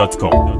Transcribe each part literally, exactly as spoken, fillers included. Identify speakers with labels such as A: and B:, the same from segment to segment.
A: dot com.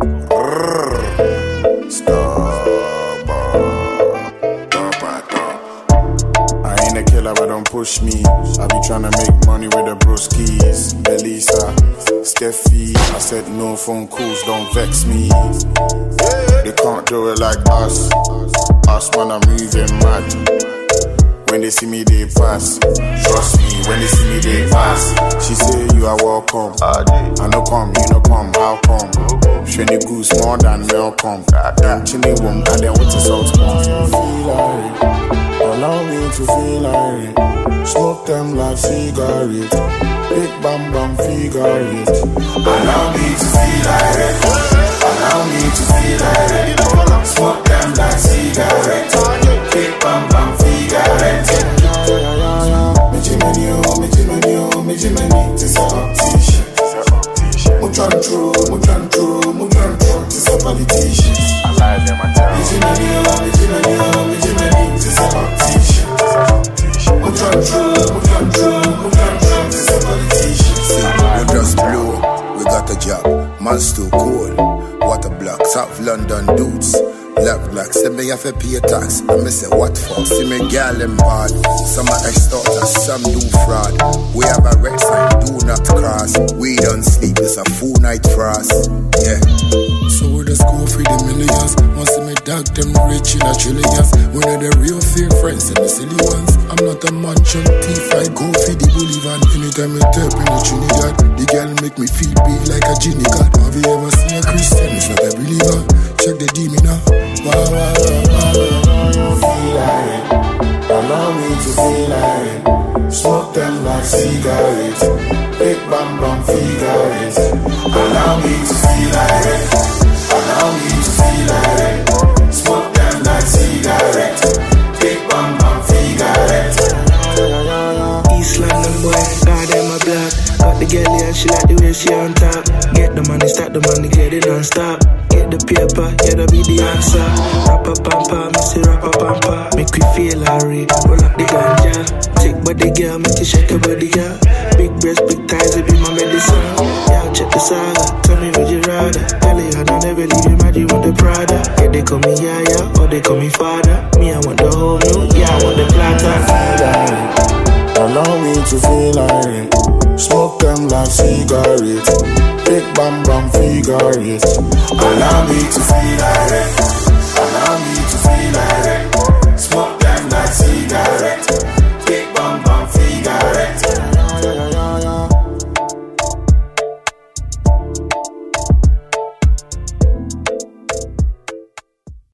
B: I ain't a killer, but don't push me. I be tryna make money with the broskies. Belisa, Steffi. I said no phone calls, don't vex me. They can't do it like us. Us when I'm moving mad. When they see me, they pass. Trust me, when they see me, they pass. She say you are welcome. I no come, you no come, how come? Shiny goose more than welcome. Chili womb, and then with the salt. Feel like, allow me to feel like. Smoke them like cigarettes. Big bam bam figure it. Allow me to feel like. Allow me to feel like. Smoke them like cigarettes. Big bam bam figure it. Mujantro, Mujantro, Mujantro, this a politician. I like them, I tell you. Mujantro, this a politician. Mujantro, Mujantro, Mujantro, this a politician.
C: We just blow, we got a job. Man's too cold. Water block, South London dudes. Left black, say me have to pay tax. I me say what for? See me girl in bad. Some are extorters, some do fraud. We have a red sign, do not cross. We don't sleep, it's a full night for us. Yeah.
D: So we just go for the millions. Once see me dog, them rich in a trillions. One of the real fake friends and the silly ones. I'm not a mansion thief, I go for the Bolivar. Anytime I tap in the Trinidad, the girl make me feel big like a genie god. Have you ever seen a Christian? It's not a believer. Check the D M now. Wow, wow, wow, wow.
B: Feel like, allow me to feel like. Smoke them like cigarettes. Big bam bam figures. Allow me to feel like. Allow me to feel like. Smoke them like cigarettes. Big bam bam figures.
E: East London boy, God them a black. Got the girl here, she like the way she on top. Get the money, start the money, get it non-stop. Get the paper, yeah, that be the answer. Rappa pampa, me say rappa pampa. Make we feel hurry, roll up the ganja. Take body girl, make you shake your body, yeah. Big breast, big thighs, it be my medicine. Yeah, check the saga, tell me would you rather. Tell you I don't ever leave you mad, you want the Prada. Yeah, they call me Yaya, or they call me father. Me, I want the whole new, yeah, I want the platter.
B: Allow me to feel like. Smoke them like cigarettes. Big bam bam figures. Allow me to feel like.